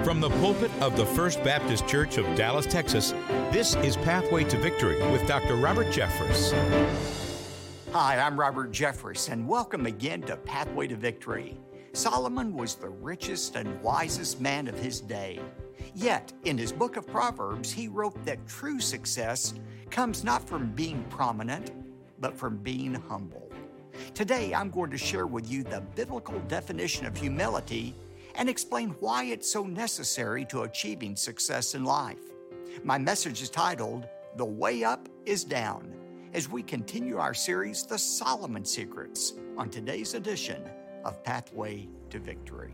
From the pulpit of the First Baptist Church of Dallas, Texas, this is Pathway to Victory with Dr. Robert Jeffress. Hi, I'm Robert Jeffress, and welcome again to Pathway to Victory. Solomon was the richest and wisest man of his day. Yet, in his book of Proverbs, he wrote that true success comes not from being prominent, but from being humble. Today, I'm going to share with you the biblical definition of humility and explain why it's so necessary to achieving success in life. My message is titled, The Way Up is Down, as we continue our series, The Solomon Secrets, on today's edition of Pathway to Victory.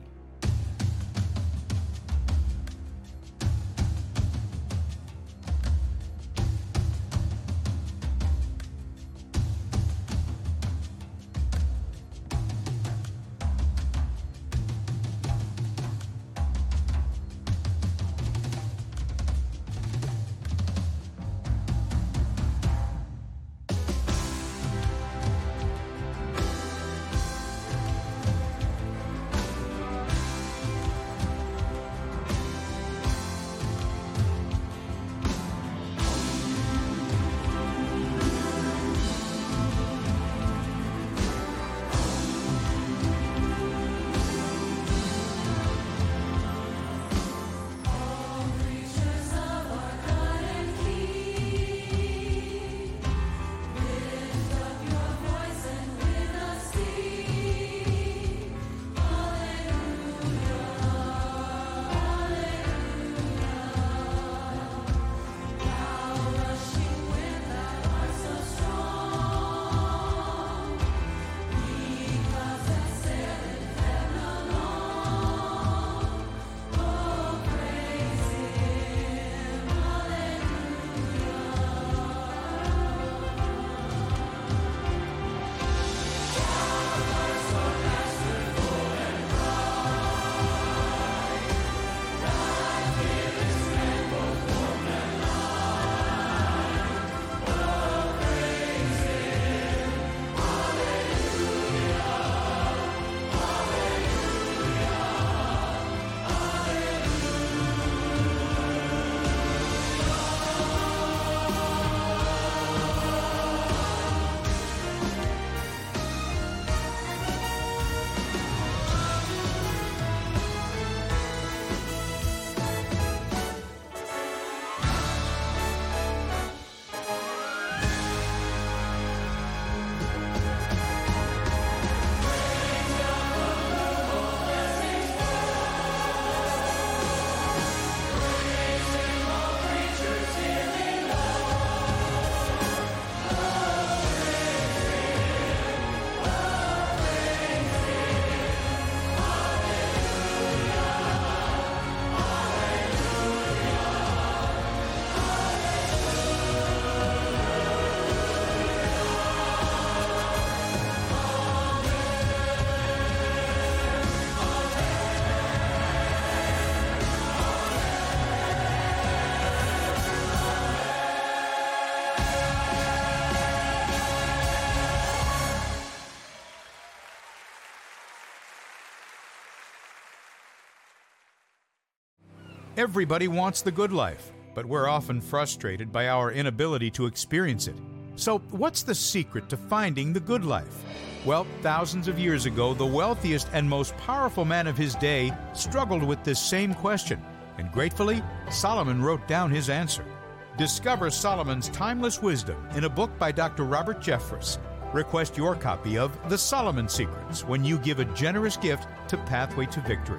Everybody wants the good life, but we're often frustrated by our inability to experience it. So, what's the secret to finding the good life? Well, thousands of years ago, the wealthiest and most powerful man of his day struggled with this same question, and gratefully, Solomon wrote down his answer. Discover Solomon's timeless wisdom in a book by Dr. Robert Jeffress. Request your copy of The Solomon Secrets when you give a generous gift to Pathway to Victory.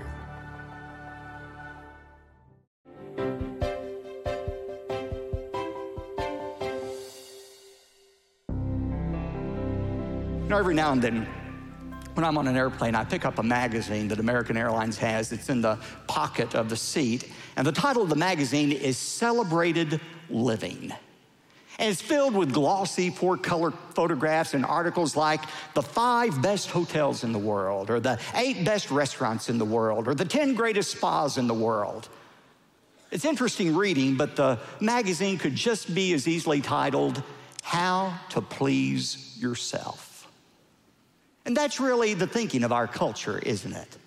Every now and then, when I'm on an airplane, I pick up a magazine that American Airlines has. It's in the pocket of the seat. And the title of the magazine is Celebrated Living. And it's filled with glossy, four-color photographs and articles like the 5 best hotels in the world, or the 8 best restaurants in the world, or the 10 greatest spas in the world. It's interesting reading, but the magazine could just be as easily titled, How to Please Yourself. And that's really the thinking of our culture, isn't it?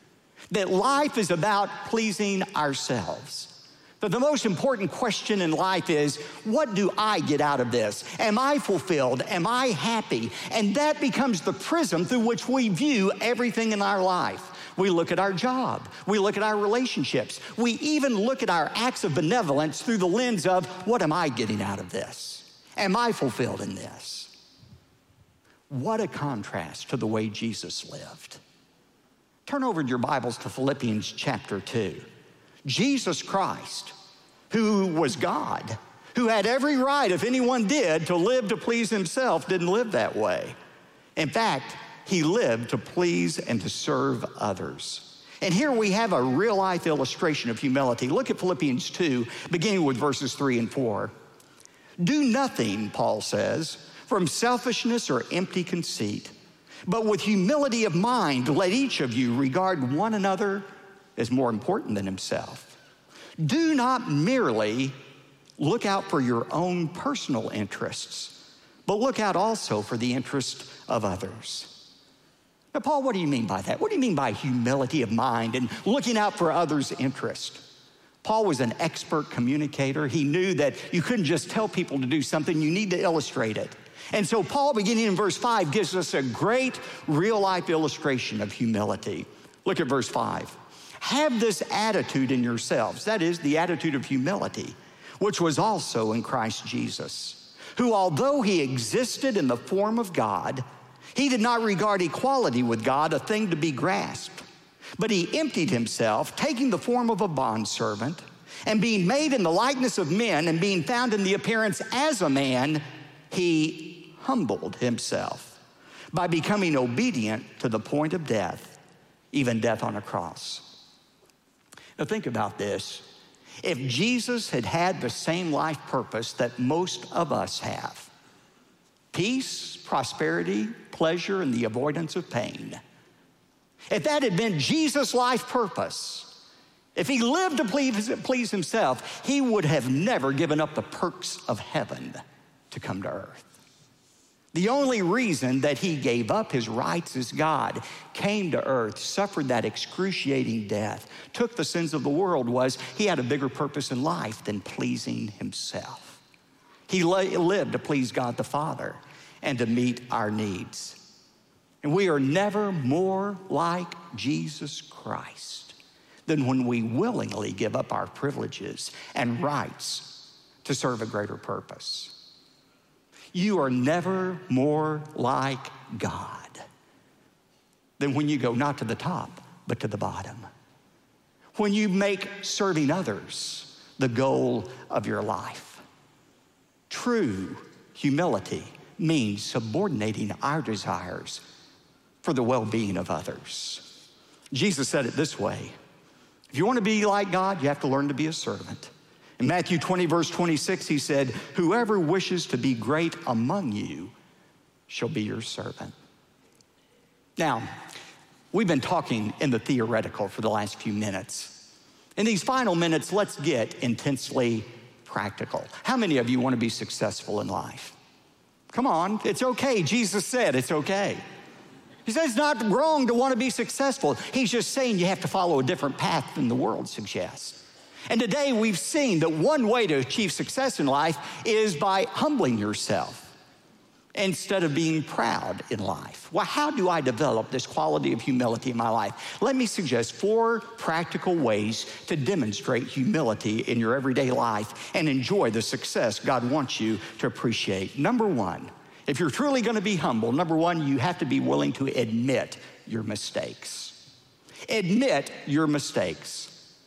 that life is about pleasing ourselves. But the most important question in life is, what do I get out of this? Am I fulfilled? Am I happy? And that becomes the prism through which we view everything in our life. We look at our job. We look at our relationships. We even look at our acts of benevolence through the lens of, what am I getting out of this? Am I fulfilled in this? What a contrast to the way Jesus lived. Turn over in your Bibles to Philippians chapter 2. Jesus Christ, who was God, who had every right, if anyone did, to live to please himself, didn't live that way. In fact, he lived to please and to serve others. And here we have a real-life illustration of humility. Look at Philippians 2, beginning with verses 3 and 4. Do nothing, Paul says, from selfishness or empty conceit, but with humility of mind, let each of you regard one another as more important than himself. Do not merely look out for your own personal interests, but look out also for the interest of others. Now, Paul, what do you mean by that? What do you mean by humility of mind and looking out for others' interest? Paul was an expert communicator. He knew that you couldn't just tell people to do something, you need to illustrate it. And so Paul, beginning in verse 5, gives us a great real-life illustration of humility. Look at verse 5. Have this attitude in yourselves, that is, the attitude of humility, which was also in Christ Jesus, who, although he existed in the form of God, he did not regard equality with God a thing to be grasped, but he emptied himself, taking the form of a bondservant, and being made in the likeness of men, and being found in the appearance as a man, he humbled himself by becoming obedient to the point of death, even death on a cross. Now think about this. If Jesus had had the same life purpose that most of us have, peace, prosperity, pleasure, and the avoidance of pain, if that had been Jesus' life purpose, if he lived to please himself, he would have never given up the perks of heaven to come to earth. The only reason that he gave up his rights as God, came to earth, suffered that excruciating death, took the sins of the world, was he had a bigger purpose in life than pleasing himself. He lived to please God the Father and to meet our needs. And we are never more like Jesus Christ than when we willingly give up our privileges and rights to serve a greater purpose. You are never more like God than when you go not to the top, but to the bottom. When you make serving others the goal of your life. True humility means subordinating our desires for the well-being of others. Jesus said it this way: if you want to be like God, you have to learn to be a servant. In Matthew 20, verse 26, he said, whoever wishes to be great among you shall be your servant. Now, we've been talking in the theoretical for the last few minutes. In these final minutes, let's get intensely practical. How many of you want to be successful in life? Come on, it's okay. Jesus said it's okay. He said it's not wrong to want to be successful. He's just saying you have to follow a different path than the world suggests. And today we've seen that one way to achieve success in life is by humbling yourself instead of being proud in life. Well, how do I develop this quality of humility in my life? Let me suggest 4 practical ways to demonstrate humility in your everyday life and enjoy the success God wants you to appreciate. Number 1, if you're truly going to be humble, number 1, you have to be willing to admit your mistakes. Admit your mistakes.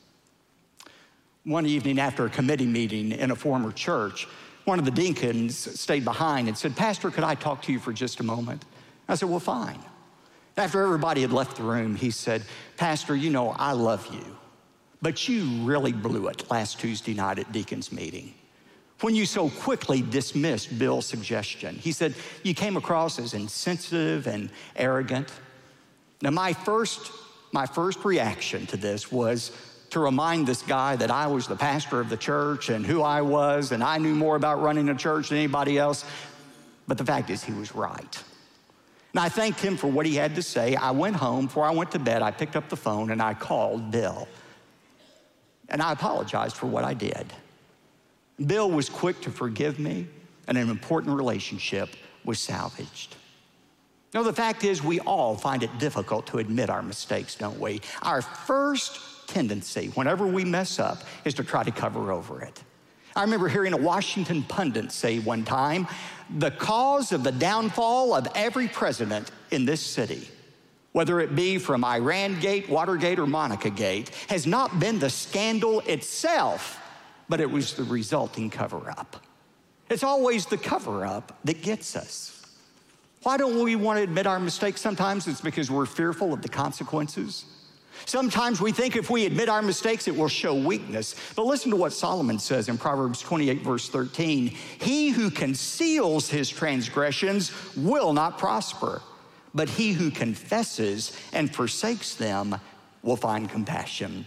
One evening after a committee meeting in a former church, one of the deacons stayed behind and said, Pastor, could I talk to you for just a moment? I said, well, fine. After everybody had left the room, he said, Pastor, you know, I love you, but you really blew it last Tuesday night at deacon's meeting when you so quickly dismissed Bill's suggestion. He said, you came across as insensitive and arrogant. Now, my first reaction to this was to remind this guy that I was the pastor of the church and who I was, and I knew more about running a church than anybody else. But the fact is, he was right. And I thanked him for what he had to say. I went home. Before I went to bed, I picked up the phone and I called Bill. And I apologized for what I did. Bill was quick to forgive me, and an important relationship was salvaged. Now, the fact is, we all find it difficult to admit our mistakes, don't we? Our first tendency, whenever we mess up, is to try to cover over it. I remember hearing a Washington pundit say one time, the cause of the downfall of every president in this city, whether it be from Iran-gate, Watergate, or Monica-gate, has not been the scandal itself, but it was the resulting cover-up. It's always the cover-up that gets us. Why don't we want to admit our mistakes? Sometimes it's because we're fearful of the consequences. Sometimes we think if we admit our mistakes, it will show weakness. But listen to what Solomon says in Proverbs 28, verse 13. He who conceals his transgressions will not prosper, but he who confesses and forsakes them will find compassion.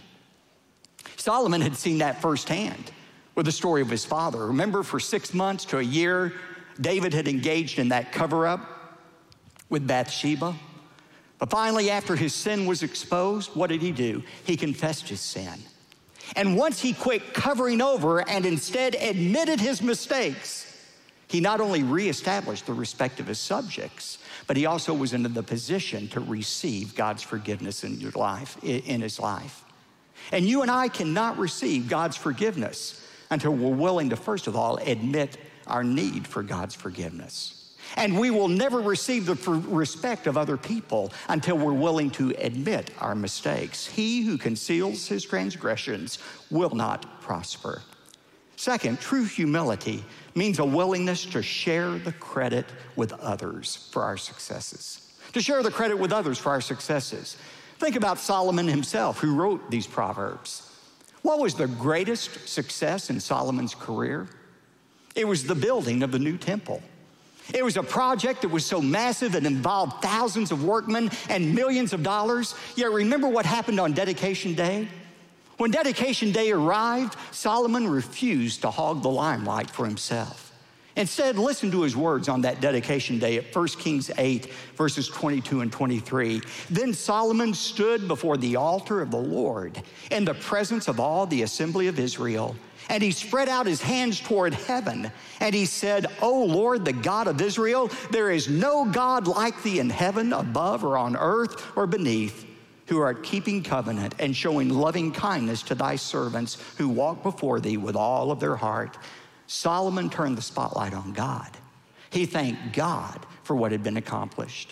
Solomon had seen that firsthand with the story of his father. Remember, for 6 months to a year, David had engaged in that cover-up with Bathsheba. But finally, after his sin was exposed, what did he do? He confessed his sin. And once he quit covering over and instead admitted his mistakes, he not only reestablished the respect of his subjects, but he also was in the position to receive God's forgiveness in his life. And you and I cannot receive God's forgiveness until we're willing to, first of all, admit our need for God's forgiveness. And we will never receive the respect of other people until we're willing to admit our mistakes. He who conceals his transgressions will not prosper. Second, true humility means a willingness to share the credit with others for our successes. To share the credit with others for our successes. Think about Solomon himself, who wrote these Proverbs. What was the greatest success in Solomon's career? It was the building of the new temple. It was a project that was so massive it involved thousands of workmen and millions of dollars. Yet remember what happened on dedication day? When dedication day arrived, Solomon refused to hog the limelight for himself. Instead, listen to his words on that dedication day at 1 Kings 8, verses 22 and 23. Then Solomon stood before the altar of the Lord in the presence of all the assembly of Israel, and he spread out his hands toward heaven, and he said, O Lord, the God of Israel, there is no God like thee in heaven, above or on earth or beneath, who art keeping covenant and showing loving kindness to thy servants who walk before thee with all of their heart. Solomon turned the spotlight on God. He thanked God for what had been accomplished.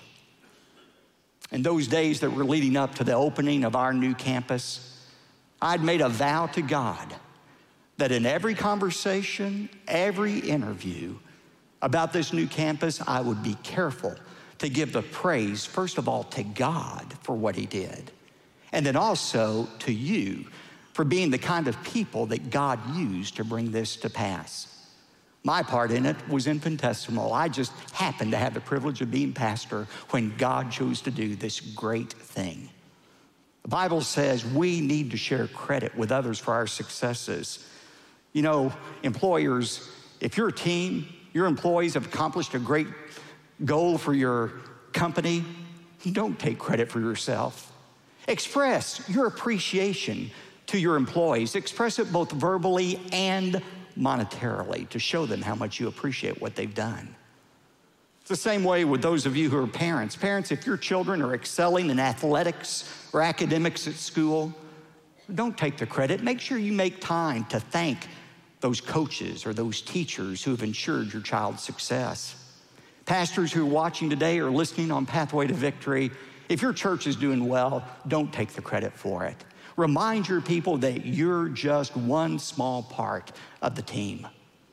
In those days that were leading up to the opening of our new campus, I'd made a vow to God that in every conversation, every interview about this new campus, I would be careful to give the praise, first of all, to God for what he did, and then also to you for being the kind of people that God used to bring this to pass. My part in it was infinitesimal. I just happened to have the privilege of being pastor when God chose to do this great thing. The Bible says we need to share credit with others for our successes. You know, employers, if your team, your employees have accomplished a great goal for your company, don't take credit for yourself. Express your appreciation to your employees. Express it both verbally and monetarily to show them how much you appreciate what they've done. It's the same way with those of you who are parents. Parents, if your children are excelling in athletics or academics at school, don't take the credit. Make sure you make time to thank those coaches or those teachers who have ensured your child's success. Pastors who are watching today or listening on Pathway to Victory, if your church is doing well, don't take the credit for it. Remind your people that you're just one small part of the team.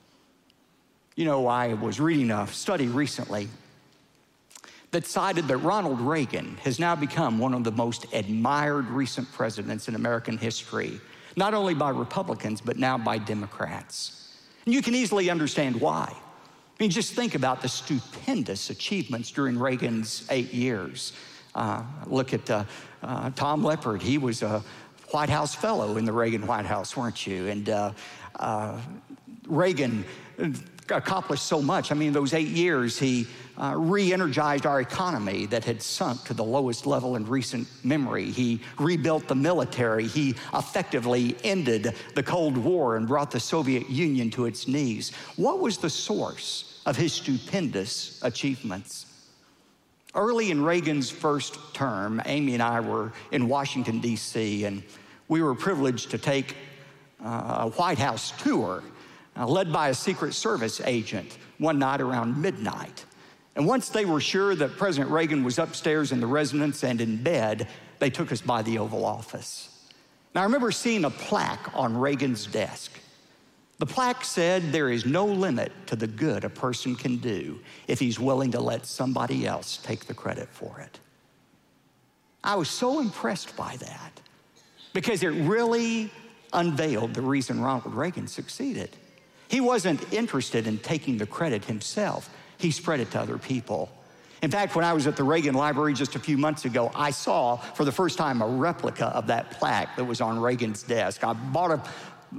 You know, I was reading a study recently that cited that Ronald Reagan has now become one of the most admired recent presidents in American history, not only by Republicans, but now by Democrats. And you can easily understand why. I mean, just think about the stupendous achievements during Reagan's 8 years. Look at Tom Leppard. He was a White House fellow in the Reagan White House, weren't you? And Reagan accomplished so much. I mean, those 8 years, he re-energized our economy that had sunk to the lowest level in recent memory. He rebuilt the military. He effectively ended the Cold War and brought the Soviet Union to its knees. What was the source of his stupendous achievements? Early in Reagan's first term, Amy and I were in Washington, D.C., and we were privileged to take a White House tour led by a Secret Service agent one night around midnight. And once they were sure that President Reagan was upstairs in the residence and in bed, they took us by the Oval Office. Now, I remember seeing a plaque on Reagan's desk. The plaque said, "There is no limit to the good a person can do if he's willing to let somebody else take the credit for it." I was so impressed by that because it really unveiled the reason Ronald Reagan succeeded. He wasn't interested in taking the credit himself. He spread it to other people. In fact, when I was at the Reagan Library just a few months ago, I saw for the first time a replica of that plaque that was on Reagan's desk. I bought a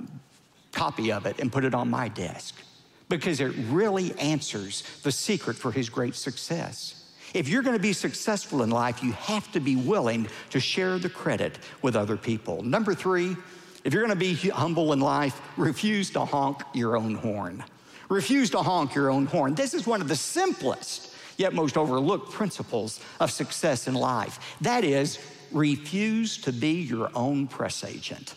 copy of it and put it on my desk because it really answers the secret for his great success. If you're going to be successful in life, you have to be willing to share the credit with other people. Number 3, if you're going to be humble in life, refuse to honk your own horn. Refuse to honk your own horn. This is one of the simplest, yet most overlooked principles of success in life. That is, refuse to be your own press agent.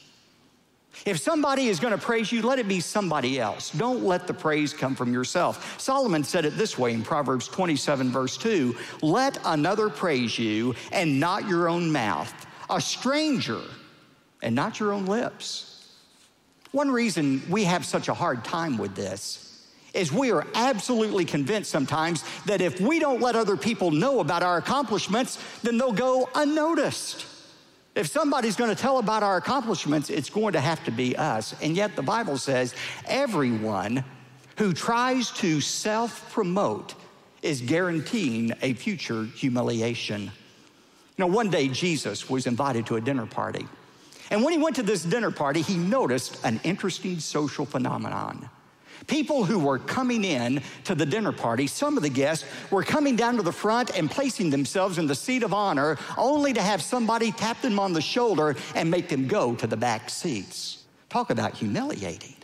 If somebody is going to praise you, let it be somebody else. Don't let the praise come from yourself. Solomon said it this way in Proverbs 27, verse 2, "Let another praise you and not your own mouth, a stranger and not your own lips." One reason we have such a hard time with this is we are absolutely convinced sometimes that if we don't let other people know about our accomplishments, then they'll go unnoticed. If somebody's going to tell about our accomplishments, it's going to have to be us. And yet the Bible says everyone who tries to self-promote is guaranteeing a future humiliation. You know, one day Jesus was invited to a dinner party. And when he went to this dinner party, he noticed an interesting social phenomenon. People who were coming in to the dinner party, some of the guests were coming down to the front and placing themselves in the seat of honor only to have somebody tap them on the shoulder and make them go to the back seats. Talk about humiliating.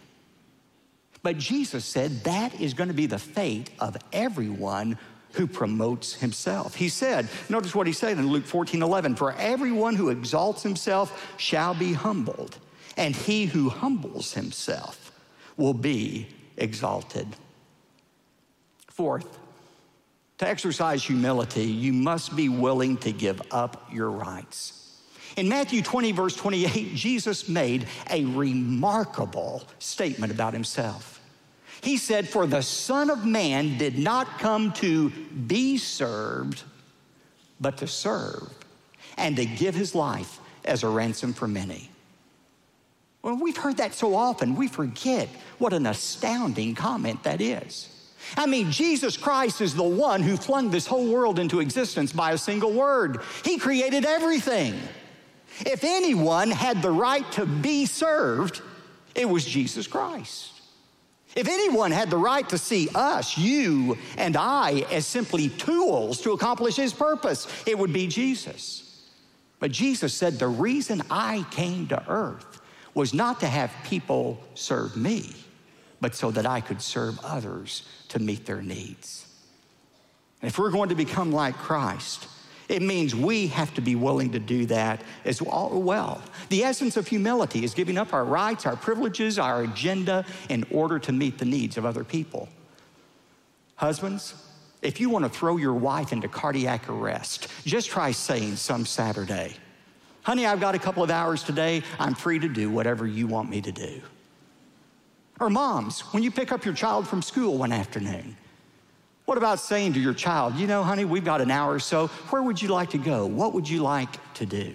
But Jesus said that is going to be the fate of everyone who promotes himself. He said, notice what he said in Luke 14:11, "For everyone who exalts himself shall be humbled, and he who humbles himself will be exalted." Fourth, to exercise humility, you must be willing to give up your rights. In Matthew 20, verse 28, Jesus made a remarkable statement about himself. He said, "For the Son of Man did not come to be served, but to serve, and to give his life as a ransom for many." Well, we've heard that so often, we forget what an astounding comment that is. I mean, Jesus Christ is the one who flung this whole world into existence by a single word. He created everything. If anyone had the right to be served, it was Jesus Christ. If anyone had the right to see us, you and I, as simply tools to accomplish his purpose, it would be Jesus. But Jesus said, the reason I came to earth was not to have people serve me, but so that I could serve others to meet their needs. And if we're going to become like Christ, it means we have to be willing to do that as well. The essence of humility is giving up our rights, our privileges, our agenda in order to meet the needs of other people. Husbands, if you want to throw your wife into cardiac arrest, just try saying some Saturday, "Honey, I've got a couple of hours today. I'm free to do whatever you want me to do." Or moms, when you pick up your child from school one afternoon, what about saying to your child, "You know, honey, we've got an hour or so. Where would you like to go? What would you like to do?"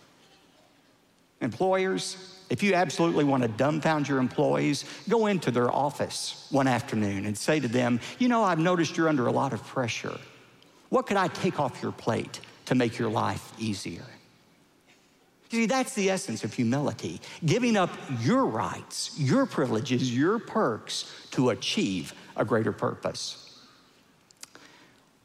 Employers, if you absolutely want to dumbfound your employees, go into their office one afternoon and say to them, "You know, I've noticed you're under a lot of pressure. What could I take off your plate to make your life easier?" You see, that's the essence of humility, giving up your rights, your privileges, your perks to achieve a greater purpose.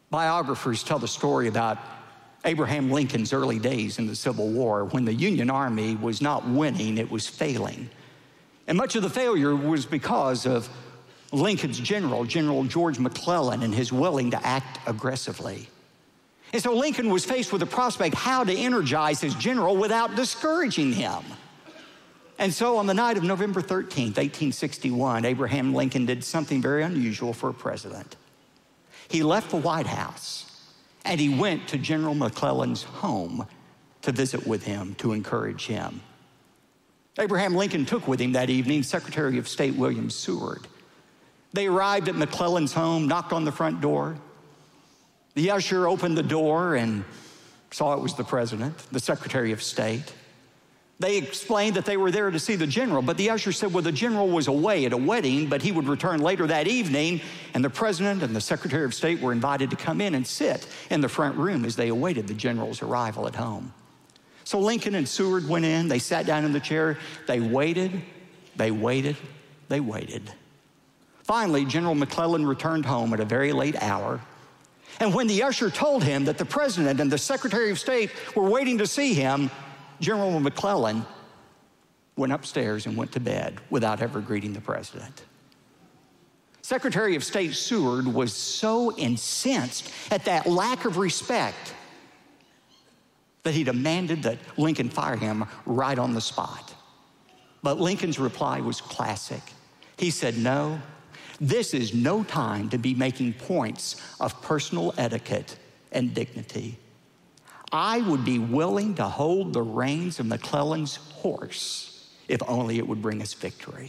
Biographers tell the story about Abraham Lincoln's early days in the Civil War when the Union Army was not winning, it was failing. And much of the failure was because of Lincoln's General George McClellan, and his willing to act aggressively. And so Lincoln was faced with the prospect how to energize his general without discouraging him. And so on the night of November 13th, 1861, Abraham Lincoln did something very unusual for a president. He left the White House and he went to General McClellan's home to visit with him, to encourage him. Abraham Lincoln took with him that evening Secretary of State William Seward. They arrived at McClellan's home, knocked on the front door. The usher opened the door and saw it was the president, the Secretary of State. They explained that they were there to see the general, but the usher said, well, the general was away at a wedding, but he would return later that evening, and the president and the Secretary of State were invited to come in and sit in the front room as they awaited the general's arrival at home. So Lincoln and Seward went in, they sat down in the chair, they waited, they waited, they waited. Finally, General McClellan returned home at a very late hour, and when the usher told him that the president and the Secretary of State were waiting to see him, General McClellan went upstairs and went to bed without ever greeting the president. Secretary of State Seward was so incensed at that lack of respect that he demanded that Lincoln fire him right on the spot. But Lincoln's reply was classic. He said, no, this is no time to be making points of personal etiquette and dignity. I would be willing to hold the reins of McClellan's horse if only it would bring us victory.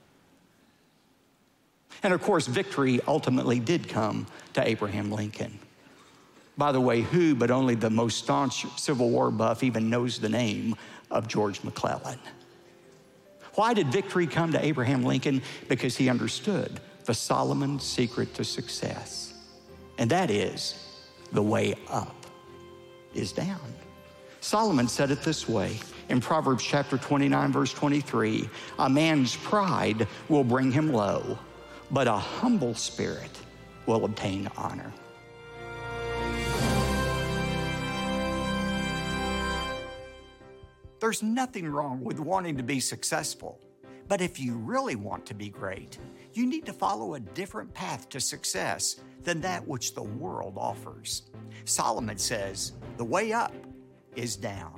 And of course, victory ultimately did come to Abraham Lincoln. By the way, who but only the most staunch Civil War buff even knows the name of George McClellan? Why did victory come to Abraham Lincoln? Because he understood the Solomon secret to success, and that is the way up is down. Solomon said it this way in Proverbs chapter 29, verse 23, a man's pride will bring him low, but a humble spirit will obtain honor. There's nothing wrong with wanting to be successful, but if you really want to be great, you need to follow a different path to success than that which the world offers. Solomon says, the way up is down.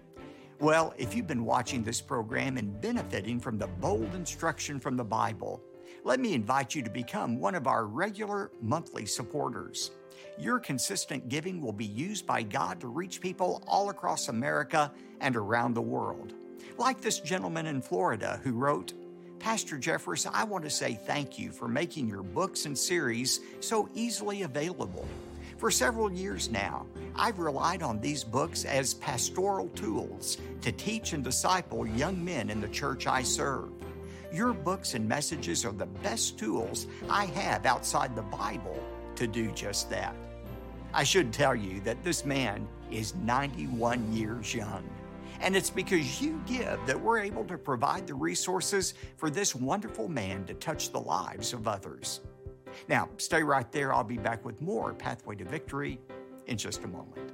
Well, if you've been watching this program and benefiting from the bold instruction from the Bible, let me invite you to become one of our regular monthly supporters. Your consistent giving will be used by God to reach people all across America and around the world. Like this gentleman in Florida who wrote, Pastor Jeffress, I want to say thank you for making your books and series so easily available. For several years now, I've relied on these books as pastoral tools to teach and disciple young men in the church I serve. Your books and messages are the best tools I have outside the Bible to do just that. I should tell you that this man is 91 years young. And it's because you give that we're able to provide the resources for this wonderful man to touch the lives of others. Now, stay right there. I'll be back with more Pathway to Victory in just a moment.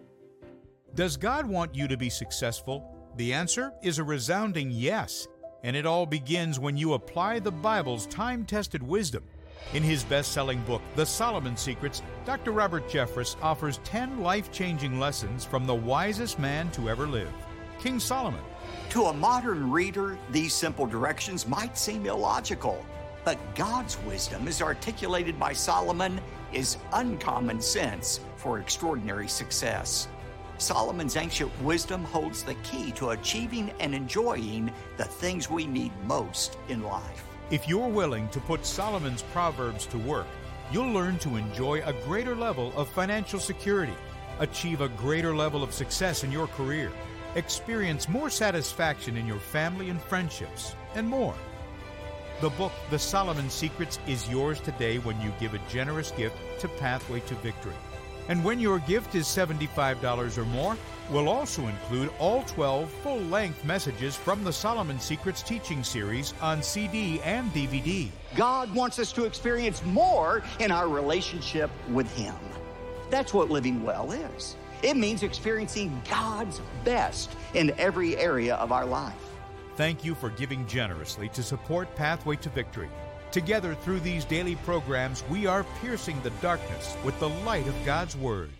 Does God want you to be successful? The answer is a resounding yes. And it all begins when you apply the Bible's time-tested wisdom. In his best-selling book, The Solomon Secrets, Dr. Robert Jeffress offers 10 life-changing lessons from the wisest man to ever live, King Solomon. To a modern reader, these simple directions might seem illogical, but God's wisdom, as articulated by Solomon, is uncommon sense for extraordinary success. Solomon's ancient wisdom holds the key to achieving and enjoying the things we need most in life. If you're willing to put Solomon's Proverbs to work, you'll learn to enjoy a greater level of financial security, achieve a greater level of success in your career, experience more satisfaction in your family and friendships, and more. The book, The Solomon Secrets, is yours today when you give a generous gift to Pathway to Victory. And when your gift is $75 or more, we'll also include all 12 full-length messages from the Solomon Secrets teaching series on CD and DVD. God wants us to experience more in our relationship with Him. That's what living well is. It means experiencing God's best in every area of our life. Thank you for giving generously to support Pathway to Victory. Together through these daily programs, we are piercing the darkness with the light of God's Word.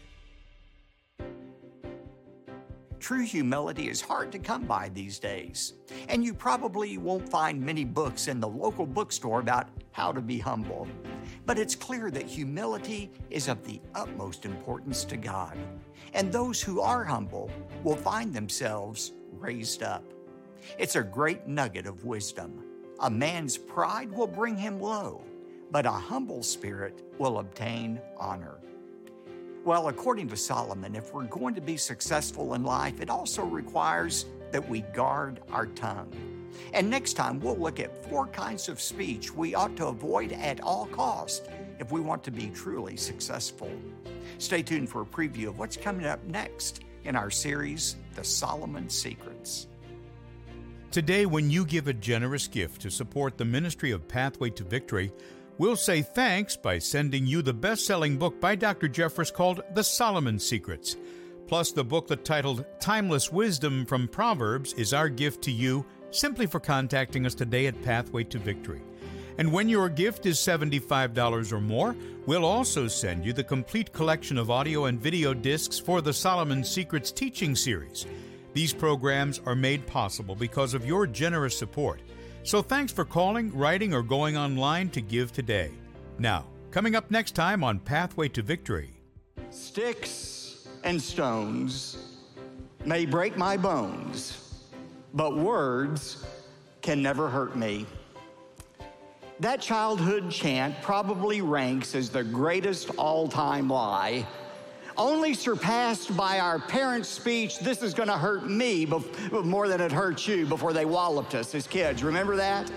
True humility is hard to come by these days, and you probably won't find many books in the local bookstore about how to be humble. But it's clear that humility is of the utmost importance to God, and those who are humble will find themselves raised up. It's a great nugget of wisdom. A man's pride will bring him low, but a humble spirit will obtain honor. Well, according to Solomon, if we're going to be successful in life, it also requires that we guard our tongue. And next time, we'll look at 4 kinds of speech we ought to avoid at all costs if we want to be truly successful. Stay tuned for a preview of what's coming up next in our series, The Solomon Secrets. Today, when you give a generous gift to support the ministry of Pathway to Victory, we'll say thanks by sending you the best-selling book by Dr. Jeffress called The Solomon Secrets. Plus, the book that's titled Timeless Wisdom from Proverbs is our gift to you simply for contacting us today at Pathway to Victory. And when your gift is $75 or more, we'll also send you the complete collection of audio and video discs for the Solomon Secrets teaching series. These programs are made possible because of your generous support. So thanks for calling, writing, or going online to give today. Now, coming up next time on Pathway to Victory. Sticks and stones may break my bones, but words can never hurt me. That childhood chant probably ranks as the greatest all-time lie, only surpassed by our parents' speech, "This is going to hurt me more than it hurts you," before they walloped us as kids. Remember that?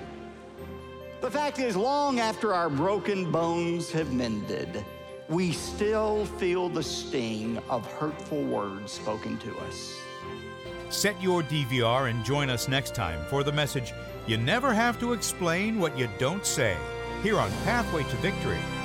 The fact is, long after our broken bones have mended, we still feel the sting of hurtful words spoken to us. Set your DVR and join us next time for the message, "You Never Have to Explain What You Don't Say," here on Pathway to Victory.